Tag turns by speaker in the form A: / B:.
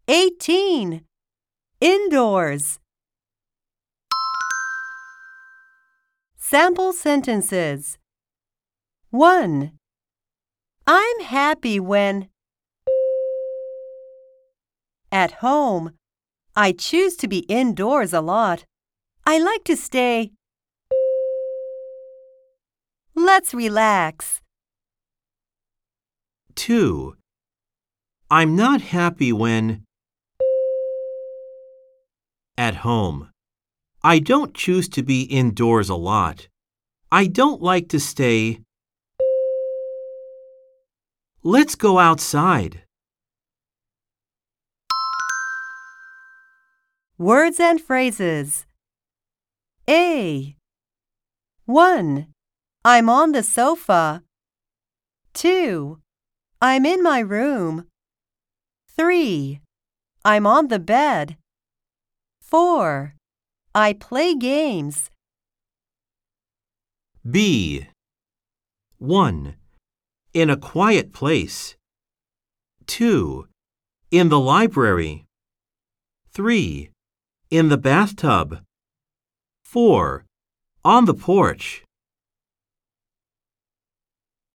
A: 18. Indoors. Sample sentences. 1. I'm happy when. At home. I choose to be indoors a lot. I like to stay. Let's relax.
B: 2. I'm not happy when. At home. I don't choose to be indoors a lot. I don't like to stay. Let's go outside.
A: Words and phrases. A. 1. I'm on the sofa. 2. I'm in my room. 3. I'm on the bed. 4. I play games.
B: B. 1. In a quiet place. 2. In the library. 3. In the bathtub. 4. On the porch.